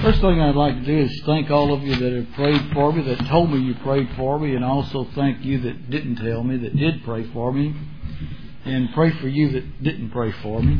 First thing I'd like to do is thank all of you that have prayed for me, that told me you prayed for me, and also thank you that didn't tell me, that did pray for me, and pray for you that didn't pray for me.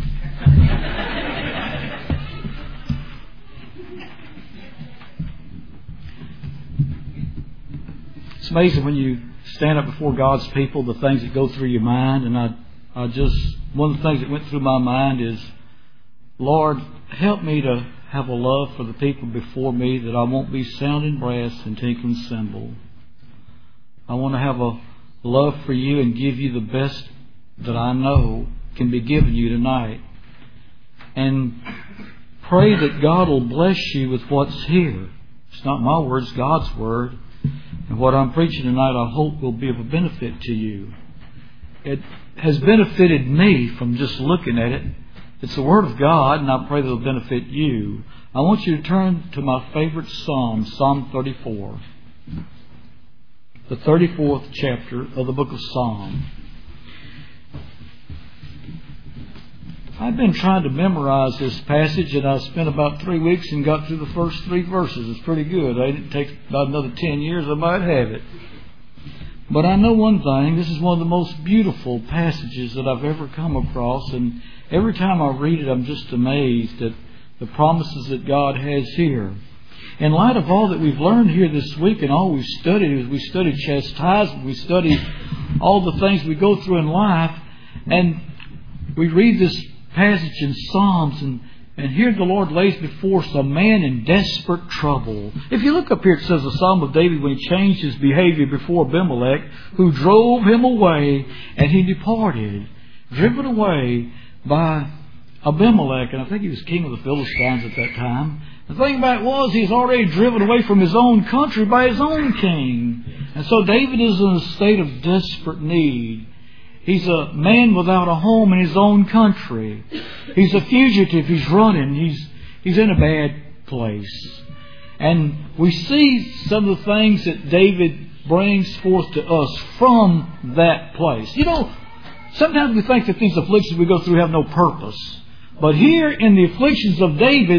It's amazing when you stand up before God's people, the things that go through your mind, and one of the things that went through my mind is, Lord, help me to have a love for the people before me, that I won't be sounding brass and tinkling cymbal. I want to have a love for you and give you the best that I know can be given you tonight. And pray that God will bless you with what's here. It's not my words, God's word. And what I'm preaching tonight, I hope will be of a benefit to you. It has benefited me from just looking at it. It's the Word of God, and I pray that it will benefit you. I want you to turn to my favorite Psalm, Psalm 34. The 34th chapter of the book of Psalm. I've been trying to memorize this passage, and I spent about 3 weeks and got through the first 3 verses. It's pretty good. It takes about another 10 years, I might have it. But I know one thing. This is one of the most beautiful passages that I've ever come across, and every time I read it, I'm just amazed at the promises that God has here. In light of all that we've learned here this week and all we've studied, as we studied chastisement, we studied all the things we go through in life, and we read this passage in Psalms, and here the Lord lays before us a man in desperate trouble. If you look up here, it says the Psalm of David when he changed his behavior before Abimelech, who drove him away, and he departed, driven away by Abimelech, and I think he was king of the Philistines at that time. The thing about it was, he's already driven away from his own country by his own king. And so David is in a state of desperate need. He's a man without a home in his own country. He's a fugitive. He's running. He's in a bad place. And we see some of the things that David brings forth to us from that place. You know, sometimes we think that these afflictions we go through have no purpose. But here in the afflictions of David,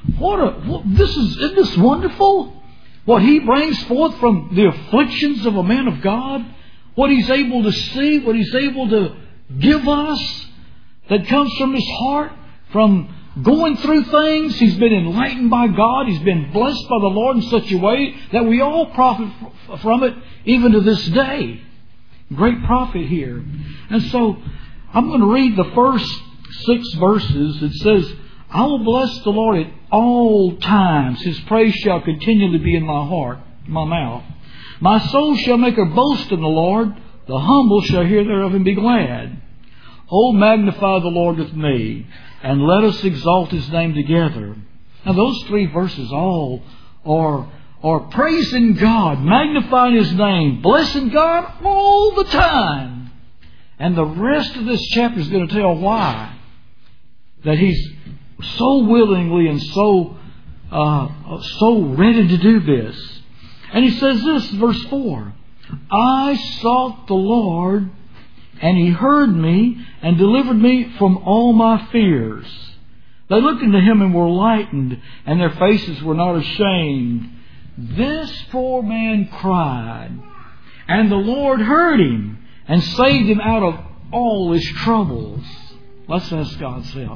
isn't this wonderful? What he brings forth from the afflictions of a man of God, what he's able to see, what he's able to give us, that comes from his heart, from going through things. He's been enlightened by God. He's been blessed by the Lord in such a way that we all profit from it, even to this day. Great profit here. And so I'm going to read the first 6 verses. It says, I will bless the Lord at all times. His praise shall continually be in my heart, my mouth. My soul shall make her boast in the Lord. The humble shall hear thereof and be glad. O magnify the Lord with me, and let us exalt His name together. Now those 3 verses all are praising God, magnifying His name, blessing God all the time. And the rest of this chapter is going to tell why. That He's so willingly and so ready to do this. And he says this, verse 4, I sought the Lord, and He heard me, and delivered me from all my fears. They looked into Him and were lightened, and their faces were not ashamed. This poor man cried, and the Lord heard him, and saved him out of all his troubles. Let's ask God's help.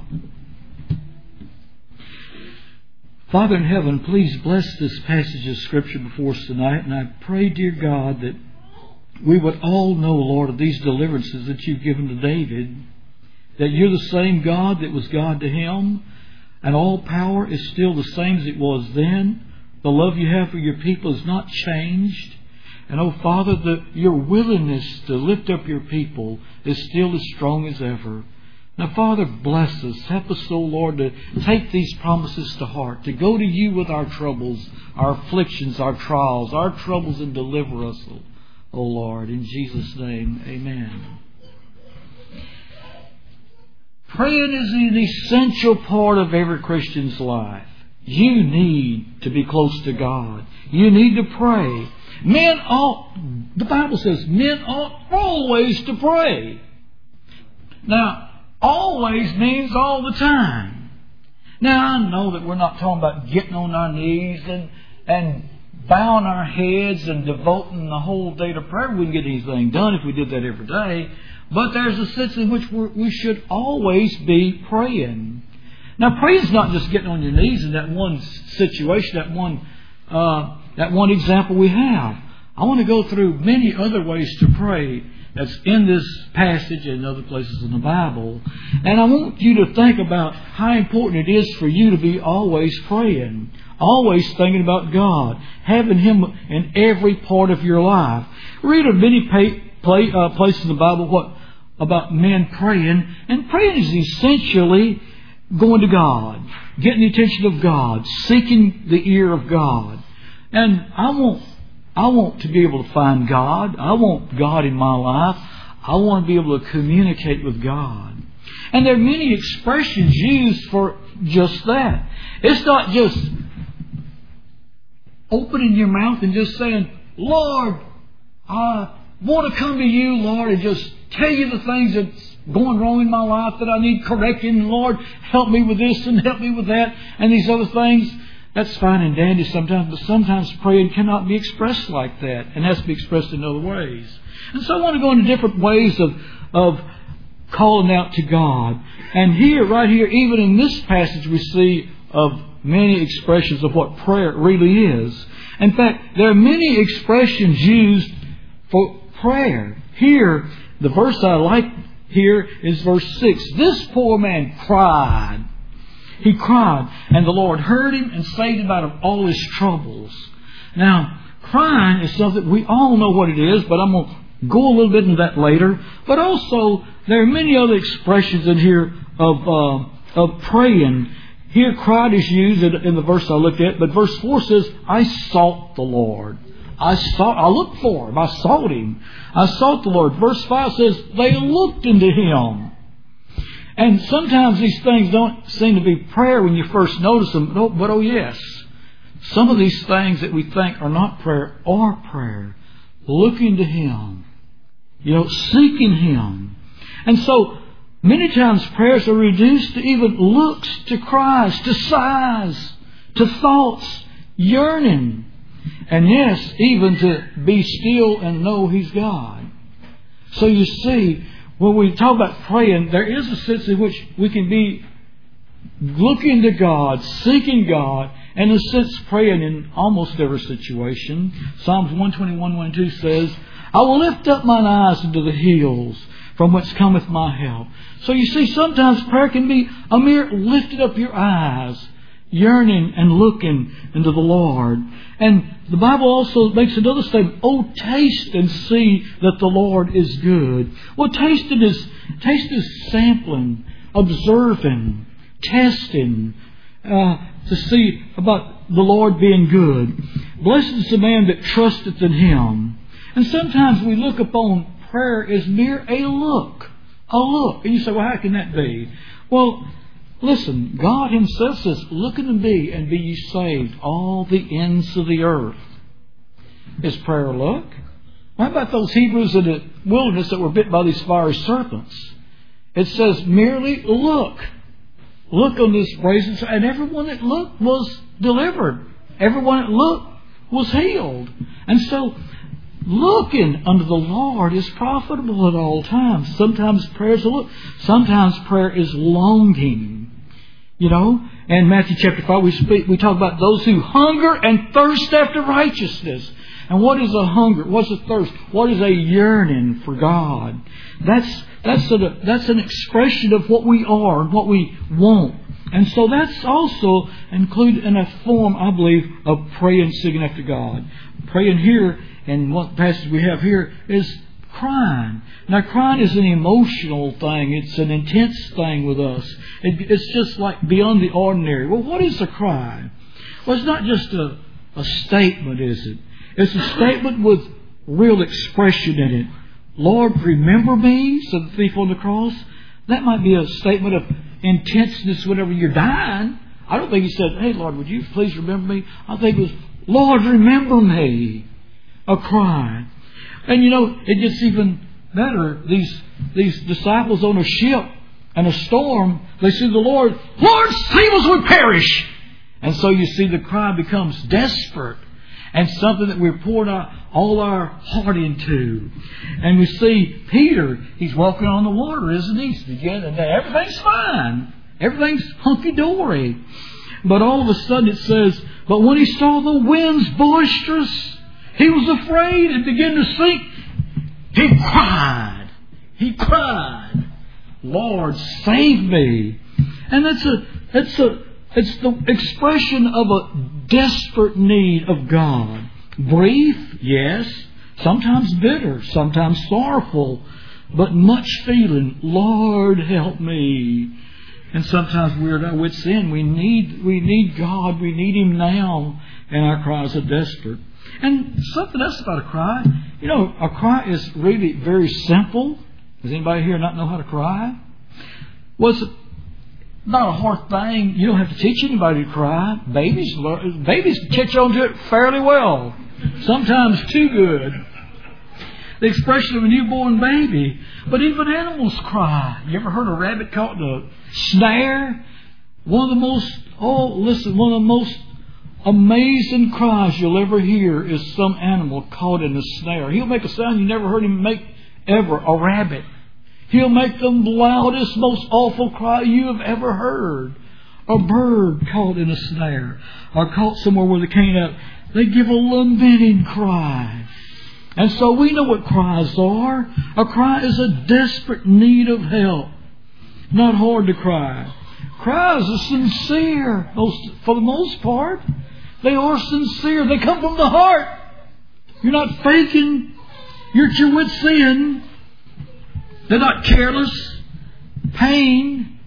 Father in heaven, please bless this passage of Scripture before us tonight. And I pray, dear God, that we would all know, Lord, of these deliverances that You've given to David, that You're the same God that was God to him, and all power is still the same as it was then. The love You have for Your people is not changed. And, oh, Father, Your willingness to lift up Your people is still as strong as ever. Now, Father, bless us. Help us, O Lord, to take these promises to heart, to go to You with our troubles, our afflictions, our trials, our troubles, and deliver us, O Lord. In Jesus' name, amen. Praying is an essential part of every Christian's life. You need to be close to God. You need to pray. The Bible says men ought always to pray. Now, always means all the time. Now, I know that we're not talking about getting on our knees and bowing our heads and devoting the whole day to prayer. We wouldn't get anything done if we did that every day. But there's a sense in which we should always be praying. Now, prayer is not just getting on your knees in that one situation, that one example we have. I want to go through many other ways to pray that's in this passage and other places in the Bible. And I want you to think about how important it is for you to be always praying, always thinking about God, having Him in every part of your life. Read of many places in the Bible about men praying, and praying is essentially going to God, getting the attention of God, seeking the ear of God. And I want to be able to find God. I want God in my life. I want to be able to communicate with God. And there are many expressions used for just that. It's not just opening your mouth and just saying, Lord, I want to come to you, Lord, and just tell you the things that's going wrong in my life that I need correcting. Lord, help me with this and help me with that and these other things. That's fine and dandy sometimes, but sometimes praying cannot be expressed like that and has to be expressed in other ways. And so I want to go into different ways of calling out to God. And here, right here, even in this passage, we see of many expressions of what prayer really is. In fact, there are many expressions used for prayer. Here, the verse I like here is verse 6. This poor man cried. He cried, and the Lord heard him and saved him out of all his troubles. Now, crying is something we all know what it is, but I'm going to go a little bit into that later. But also, there are many other expressions in here of praying. Here, cried is used in the verse I looked at, but verse 4 says, I sought the Lord. I looked for Him. I sought Him. I sought the Lord. Verse 5 says, they looked into Him. And sometimes these things don't seem to be prayer when you first notice them. But oh yes, some of these things that we think are not prayer are prayer. Looking to Him. Seeking Him. And so, many times prayers are reduced to even looks, to cries, to sighs, to thoughts, yearning. And yes, even to be still and know He's God. So you see, when we talk about praying, there is a sense in which we can be looking to God, seeking God, and in a sense praying in almost every situation. Psalms 121:1-2 says, I will lift up mine eyes into the hills, from whence cometh my help. So you see, sometimes prayer can be a mere lifting up your eyes, yearning and looking into the Lord. And the Bible also makes another statement, oh, taste and see that the Lord is good. Well, taste is sampling, observing, testing, to see about the Lord being good. Blessed is the man that trusteth in Him. And sometimes we look upon prayer as mere a look. And you say, well, how can that be? Well, listen, God Himself says, look unto me and be ye saved, all the ends of the earth. Is prayer a look? What about those Hebrews in the wilderness that were bit by these fiery serpents? It says merely look. Look on this brazen, and everyone that looked was delivered. Everyone that looked was healed. And so, looking unto the Lord is profitable at all times. Sometimes prayer is a look. Sometimes prayer is longing. In Matthew chapter 5 we talk about those who hunger and thirst after righteousness. And what is a hunger? What's a thirst? What is a yearning for God? That's an expression of what we are and what we want. And so that's also included in a form, I believe, of praying, seeking after God. Praying here, and what passage we have here, is crying. Now, crying is an emotional thing. It's an intense thing with us. It's just like beyond the ordinary. Well, what is a cry? Well, it's not just a statement, is it? It's a statement with real expression in it. Lord, remember me, said the thief on the cross. That might be a statement of intenseness whenever you're dying. I don't think he said, hey, Lord, would you please remember me? I think it was, Lord, remember me. A cry. And it gets even better. These disciples on a ship, and a storm, they see the Lord, Lord, save us, we perish. And so you see the cry becomes desperate and something that we're pouring all our heart into. And we see Peter, he's walking on the water, isn't he? He's beginning, and everything's fine. Everything's hunky-dory. But all of a sudden it says, but when he saw the winds boisterous, he was afraid and began to sink. He cried. He cried, Lord, save me. And it's the expression of a desperate need of God. Brief, yes. Sometimes bitter, sometimes sorrowful, but much feeling, Lord, help me. And sometimes we're at our wits' end. We need God. We need Him now. And our cries are desperate. And something else about a cry. You know, a cry is really very simple. Does anybody here not know how to cry? Well, it's not a hard thing. You don't have to teach anybody to cry. Babies catch on to it fairly well. Sometimes too good. The expression of a newborn baby. But even animals cry. You ever heard a rabbit caught in a snare? One of the most amazing cries you'll ever hear is some animal caught in a snare. He'll make a sound you never heard him make ever, a rabbit. He'll make the loudest, most awful cry you have ever heard. A bird caught in a snare or caught somewhere where they can't out. They give a lamenting cry. And so we know what cries are. A cry is a desperate need of help. Not hard to cry. Cries are sincere, for the most part. They are sincere. They come from the heart. You're not faking. You're at your wit's end. They're not careless. Pain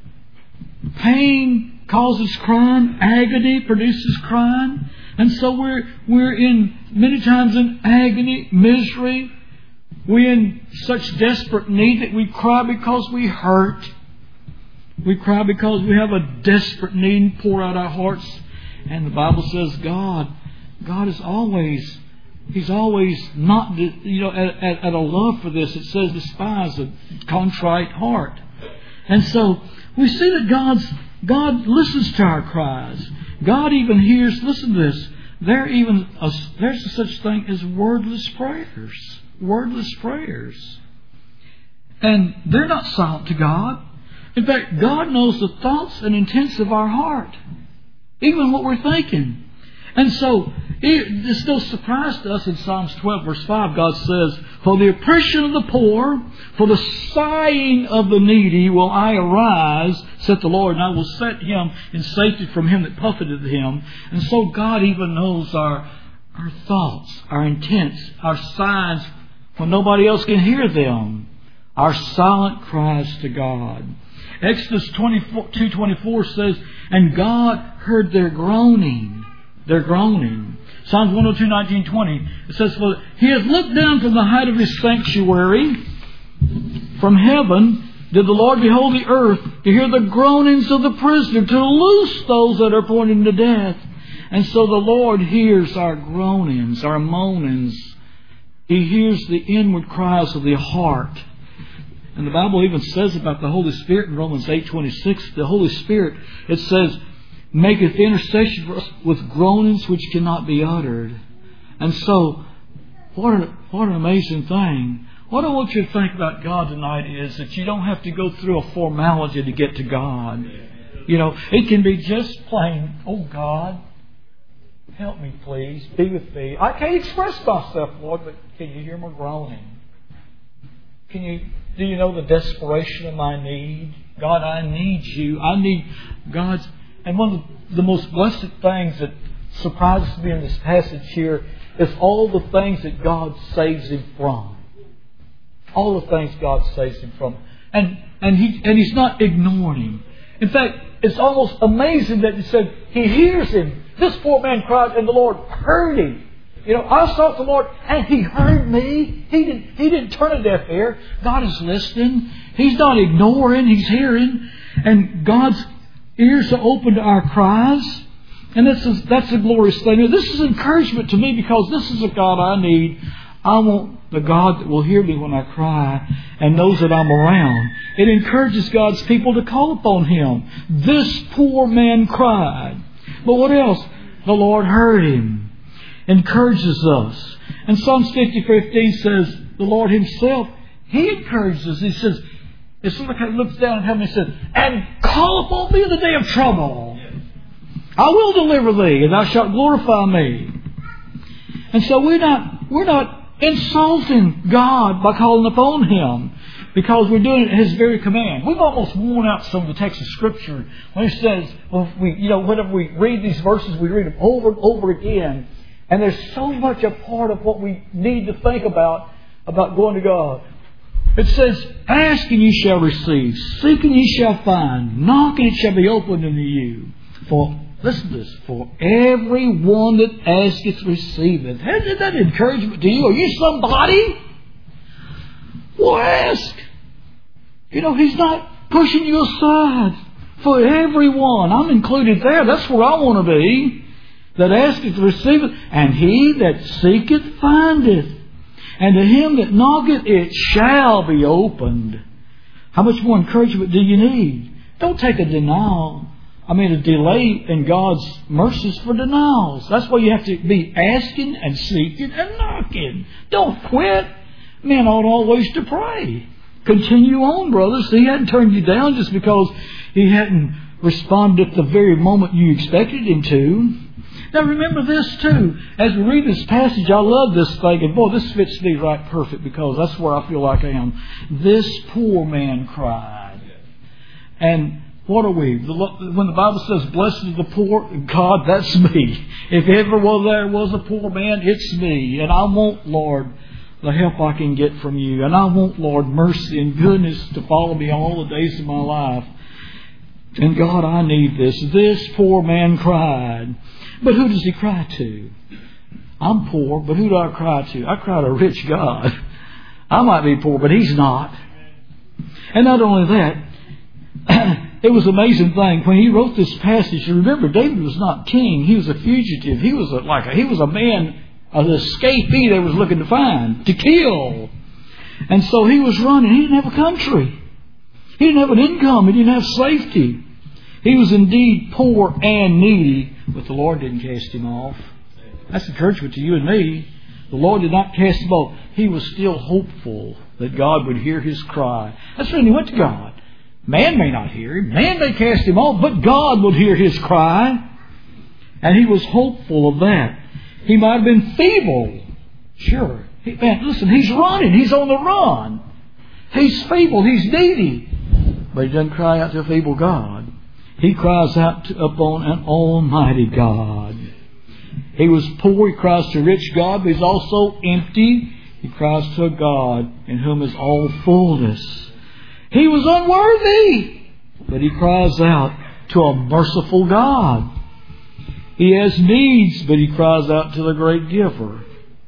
causes crying. Agony produces crying. And so we're in many times in agony, misery. We're in such desperate need that we cry because we hurt. We cry because we have a desperate need and pour out our hearts. And the Bible says God is always, He's always not, at a love for this. It says despise a contrite heart. And so we see that God listens to our cries. God even hears, listen to this, there's a such thing as wordless prayers. Wordless prayers. And they're not silent to God. In fact, God knows the thoughts and intents of our heart. Even what we're thinking. And so, it's no surprise to us in Psalms 12 verse 5, God says, for the oppression of the poor, for the sighing of the needy will I arise, saith the Lord, and I will set him in safety from him that puffeteth him. And so God even knows our thoughts, our intents, our signs when nobody else can hear them. Our silent cries to God. Exodus 2:24 says, and God heard their groaning. Their groaning. Psalms 102:19-20. It says, for He hath looked down from the height of His sanctuary. From heaven did the Lord behold the earth to hear the groanings of the prisoner, to loose those that are appointed to death. And so the Lord hears our groanings, our moanings. He hears the inward cries of the heart. And the Bible even says about the Holy Spirit in Romans 8:26, the Holy Spirit, it says, maketh intercession for us with groanings which cannot be uttered. And so, what an amazing thing. What I want you to think about God tonight is that you don't have to go through a formality to get to God. You know, it can be just plain, oh God, help me please, be with me. I can't express myself, Lord, but can you hear my groaning? Do you know the desperation of my need? God, I need you. I need God's. And one of the most blessed things that surprises me in this passage here is all the things that God saves him from. All the things God saves him from. And He's not ignoring him. In fact, it's almost amazing that He said He hears him. This poor man cried and the Lord heard him. You know, I sought the Lord and He heard me. He didn't turn a deaf ear. God is listening. He's not ignoring. He's hearing. And God's ears are open to our cries. And that's a glorious thing. This is encouragement to me because this is a God I need. I want the God that will hear me when I cry and knows that I'm around. It encourages God's people to call upon Him. This poor man cried. But what else? The Lord heard him. Encourages us. And Psalms 50:15 says, the Lord Himself, He encourages us. He says, it's like He looks down at heaven and says, and call upon me in the day of trouble. I will deliver thee, and thou shalt glorify me. And so we're not insulting God by calling upon Him, because we're doing it at His very command. We've almost worn out some of the text of Scripture when it says, whenever we read these verses, we read them over and over again. And there's so much a part of what we need to think about going to God. It says, ask and ye shall receive, seek and ye shall find, knock and it shall be opened unto you. Listen to this. For everyone that asketh receiveth. Isn't that encouragement to you? Are you somebody? Well, ask. He's not pushing you aside. For everyone. I'm included there. That's where I want to be. That asketh receiveth. And he that seeketh findeth. And to him that knocketh it shall be opened. How much more encouragement do you need? Don't take a denial. A delay in God's mercies for denials. That's why you have to be asking and seeking and knocking. Don't quit. Men ought always to pray. Continue on, brothers. He hadn't turned you down just because He hadn't responded at the very moment you expected Him to. Now remember this too. As we read this passage, I love this thing. And boy, this fits me right perfect, because that's where I feel like I am. This poor man cried. And what are we? When the Bible says, blessed are the poor, God, that's me. If ever there was a poor man, it's me. And I want, Lord, the help I can get from You. And I want, Lord, mercy and goodness to follow me all the days of my life. And God, I need this. This poor man cried. But who does he cry to? I'm poor, but who do I cry to? I cry to a rich God. I might be poor, but He's not. And not only that, it was an amazing thing. When he wrote this passage, you remember, David was not king. He was a fugitive. He was a man, an escapee they was looking to find, to kill. And so he was running. He didn't have a country. He didn't have an income. He didn't have safety. He was indeed poor and needy, but the Lord didn't cast him off. That's encouragement to you and me. The Lord did not cast him off. He was still hopeful that God would hear his cry. That's when he went to God. Man may not hear him. Man may cast him off, but God would hear his cry. And he was hopeful of that. He might have been feeble. Sure. Listen, he's running. He's on the run. He's feeble. He's needy. But he doesn't cry out to a feeble God. He cries out upon an almighty God. He was poor. He cries to a rich God, but he's also empty. He cries to a God in whom is all fullness. He was unworthy, but he cries out to a merciful God. He has needs, but he cries out to the great giver.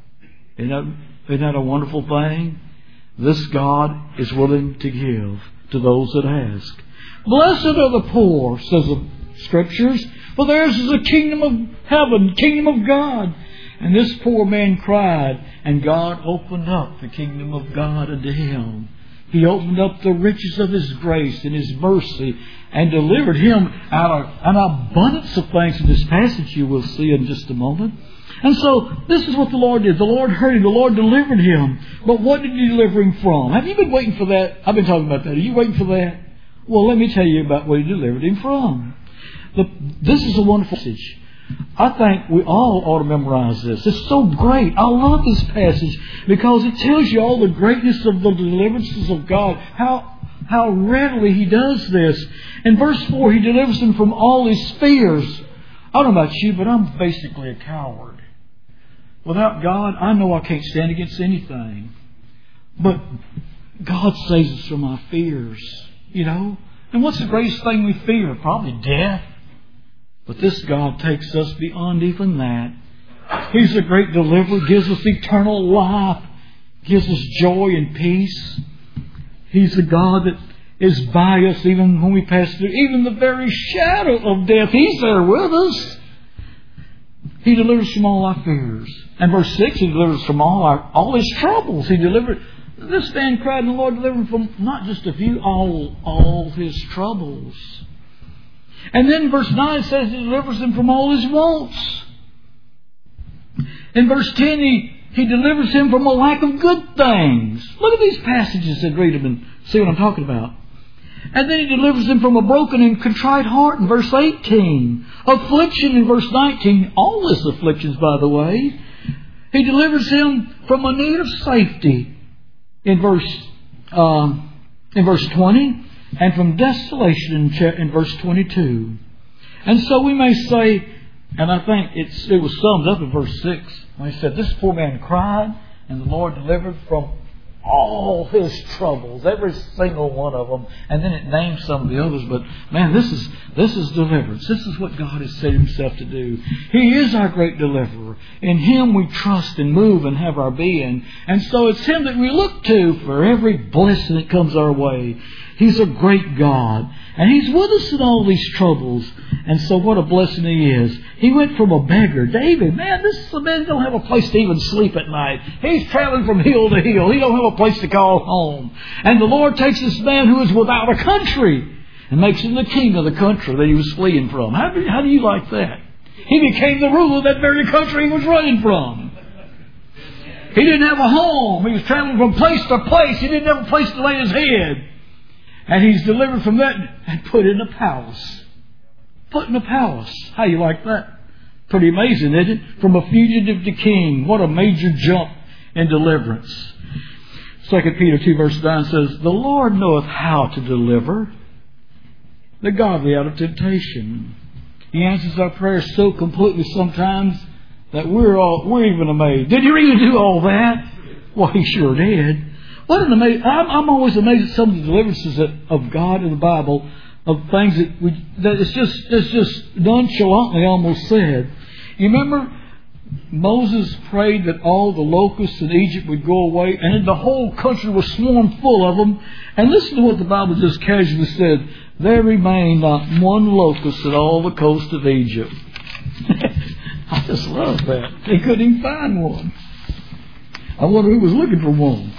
Isn't that a wonderful thing? This God is willing to give to those that ask. Blessed are the poor, says the Scriptures, for theirs is the kingdom of heaven, kingdom of God. And this poor man cried, and God opened up the kingdom of God unto him. He opened up the riches of His grace and His mercy and delivered him out of an abundance of things. In this passage you will see in just a moment. And so this is what the Lord did. The Lord heard him. The Lord delivered him. But what did He deliver him from? Have you been waiting for that? I've been talking about that. Are you waiting for that? Well, let me tell you about what He delivered him from. This is a wonderful passage. I think we all ought to memorize this. It's so great. I love this passage because it tells you all the greatness of the deliverances of God. How readily He does this. In verse 4, He delivers him from all his fears. I don't know about you, but I'm basically a coward. Without God, I know I can't stand against anything. But God saves us from our fears. And what's the greatest thing we fear? Probably death. But this God takes us beyond even that. He's a great deliverer, gives us eternal life, gives us joy and peace. He's the God that is by us even when we pass through even the very shadow of death. He's there with us. He delivers from all our fears. And verse 6, He delivers from all His troubles. He delivered. This man cried, and the Lord delivered him from not just a few, all his troubles. And then verse 9 says He delivers him from all his wants. In verse 10, He delivers him from a lack of good things. Look at these passages and read them and see what I'm talking about. And then He delivers him from a broken and contrite heart in verse 18. Affliction in verse 19. All this afflictions, by the way. He delivers him from a need of safety in verse 20. And from desolation in verse 22. And so we may say, and I think it was summed up in verse 6, when He said, this poor man cried, and the Lord delivered from all his troubles, every single one of them. And then it names some of the others. But man, this is deliverance. This is what God has set Himself to do. He is our great deliverer. In Him we trust and move and have our being. And so it's Him that we look to for every blessing that comes our way. He's a great God. And He's with us in all these troubles. And so what a blessing He is. He went from a beggar. David, man, this is a man who don't have a place to even sleep at night. He's traveling from hill to hill. He don't have a place to call home. And the Lord takes this man who is without a country and makes him the king of the country that he was fleeing from. How do you like that? He became the ruler of that very country he was running from. He didn't have a home. He was traveling from place to place. He didn't have a place to lay his head. And He's delivered from that and put in a palace. Put in a palace. How you like that? Pretty amazing, isn't it? From a fugitive to king. What a major jump in deliverance. 2 Peter 2 verse 9 says, the Lord knoweth how to deliver the godly out of temptation. He answers our prayers so completely sometimes that we're even amazed. Did He really do all that? Well, He sure did. What an amazing! I'm always amazed at some of the deliverances of God in the Bible, of things that it's just nonchalantly almost said. You remember Moses prayed that all the locusts in Egypt would go away, and the whole country was swarmed full of them. And listen to what the Bible just casually said: there remained not one locust at all the coast of Egypt. I just love that. They couldn't even find one. I wonder who was looking for one.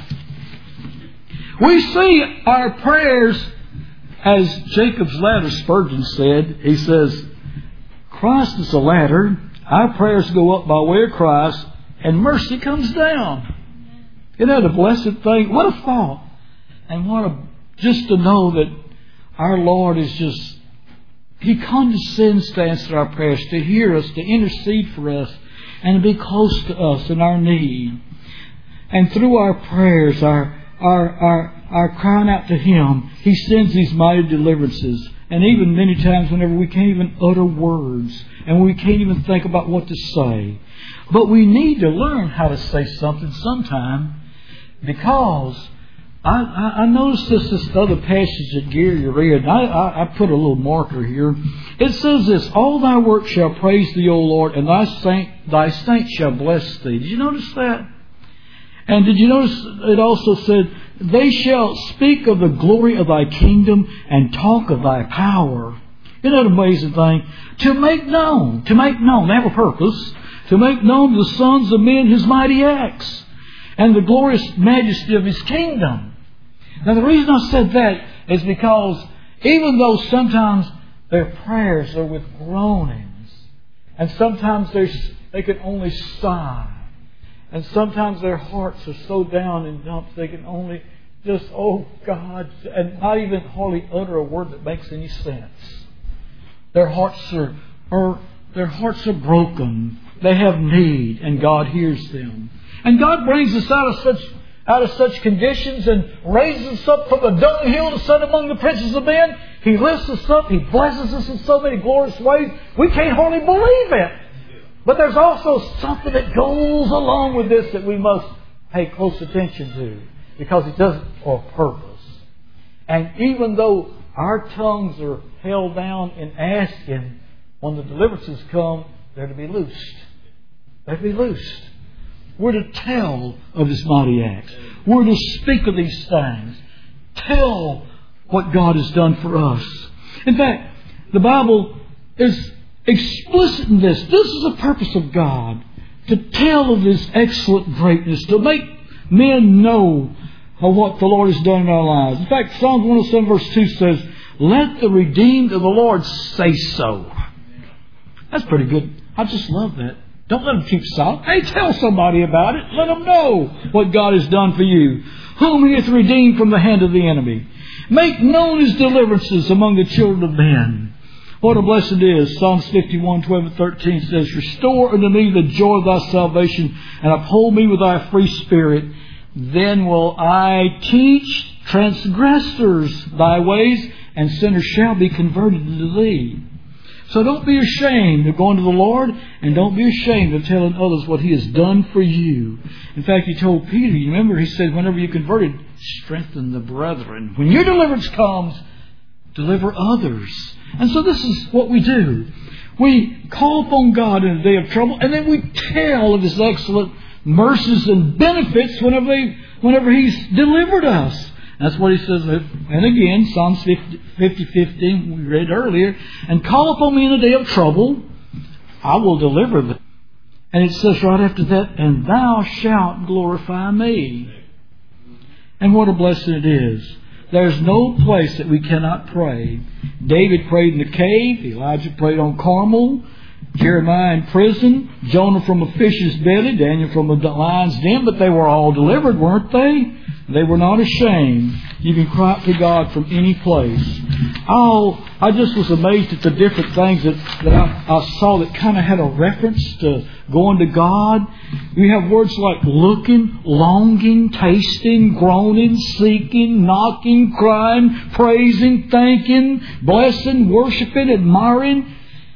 We see our prayers, as Jacob's ladder, Spurgeon said. He says, Christ is a ladder. Our prayers go up by way of Christ, and mercy comes down. Isn't that a blessed thing? What a thought. And just to know that our Lord is just, He condescends to answer our prayers, to hear us, to intercede for us, and to be close to us in our need. And through our prayers, our crying out to Him, He sends these mighty deliverances. And even many times whenever we can't even utter words and we can't even think about what to say. But we need to learn how to say something sometime, because I noticed this other passage that Gary read. I put a little marker here. It says this: all thy works shall praise thee, O Lord, and thy saints shall bless thee. Did you notice that? And did you notice it also said, they shall speak of the glory of thy kingdom and talk of thy power. Isn't that an amazing thing? To make known, they have a purpose, to make known to the sons of men His mighty acts and the glorious majesty of His kingdom. Now the reason I said that is because even though sometimes their prayers are with groanings, and sometimes they can only sigh, and sometimes their hearts are so down in dumps they can only just, oh God, and not even hardly utter a word that makes any sense. Their hearts are broken. They have need, and God hears them. And God brings us out of such conditions and raises us up from the dunghill to sit among the princes of men. He lifts us up. He blesses us in so many glorious ways. We can't hardly believe it. But there's also something that goes along with this that we must pay close attention to, because He does it for a purpose. And even though our tongues are held down in asking, when the deliverances come, they're to be loosed. They're to be loosed. We're to tell of His mighty acts. We're to speak of these things. Tell what God has done for us. In fact, the Bible is explicit in this. This is the purpose of God, to tell of His excellent greatness, to make men know of what the Lord has done in our lives. In fact, Psalms 107 verse 2 says, "Let the redeemed of the Lord say so." That's pretty good. I just love that. Don't let them keep silent. Hey, tell somebody about it. Let them know what God has done for you. Whom He hath redeemed from the hand of the enemy. Make known His deliverances among the children of men. What a blessed it is. Psalms 51, 12 and 13 says, "Restore unto me the joy of Thy salvation, and uphold me with Thy free spirit. Then will I teach transgressors Thy ways, and sinners shall be converted unto Thee." So don't be ashamed of going to the Lord, and don't be ashamed of telling others what He has done for you. In fact, He told Peter, you remember, He said, whenever you're converted, strengthen the brethren. When your deliverance comes, deliver others. And so this is what we do. We call upon God in a day of trouble, and then we tell of His excellent mercies and benefits whenever He's delivered us. That's what He says. And again, Psalms 50:15, we read earlier, "And call upon me in the day of trouble, I will deliver them." And it says right after that, "And thou shalt glorify me." And what a blessing it is. There's no place that we cannot pray. David prayed in the cave. Elijah prayed on Carmel. Jeremiah in prison. Jonah from a fish's belly. Daniel from a lion's den. But they were all delivered, weren't they? They were not ashamed. You can cry out to God from any place. I just was amazed at the different things that I saw that kind of had a reference to going to God. We have words like looking, longing, tasting, groaning, seeking, knocking, crying, praising, thanking, blessing, worshiping, admiring.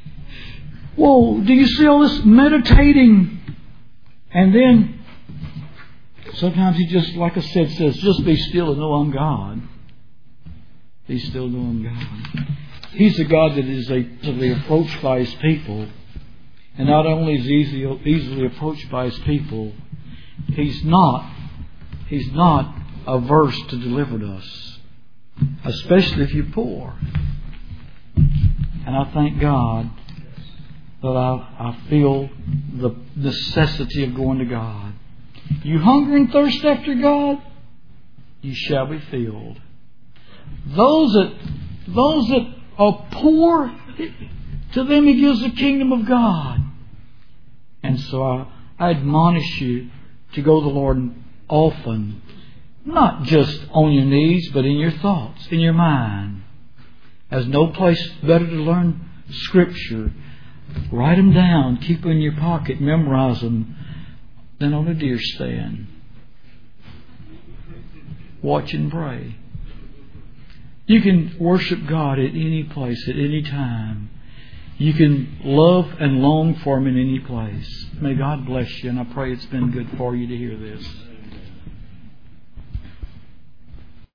Whoa, do you see all this meditating? And then sometimes He just, like I said, says, just be still and know I'm God. Be still and know I'm God. He's a God that is easily approached by His people. And not only is He easily approached by His people, He's not averse to deliver us. Especially if you're poor. And I thank God that I feel the necessity of going to God. You hunger and thirst after God, you shall be filled. Those that are poor, to them He gives the kingdom of God. And so I admonish you to go to the Lord often. Not just on your knees, but in your thoughts, in your mind. There's no place better to learn Scripture. Write them down, keep them in your pocket, memorize them, than on a deer stand. Watch and pray. You can worship God at any place, at any time. You can love and long for Him in any place. May God bless you, and I pray it's been good for you to hear this.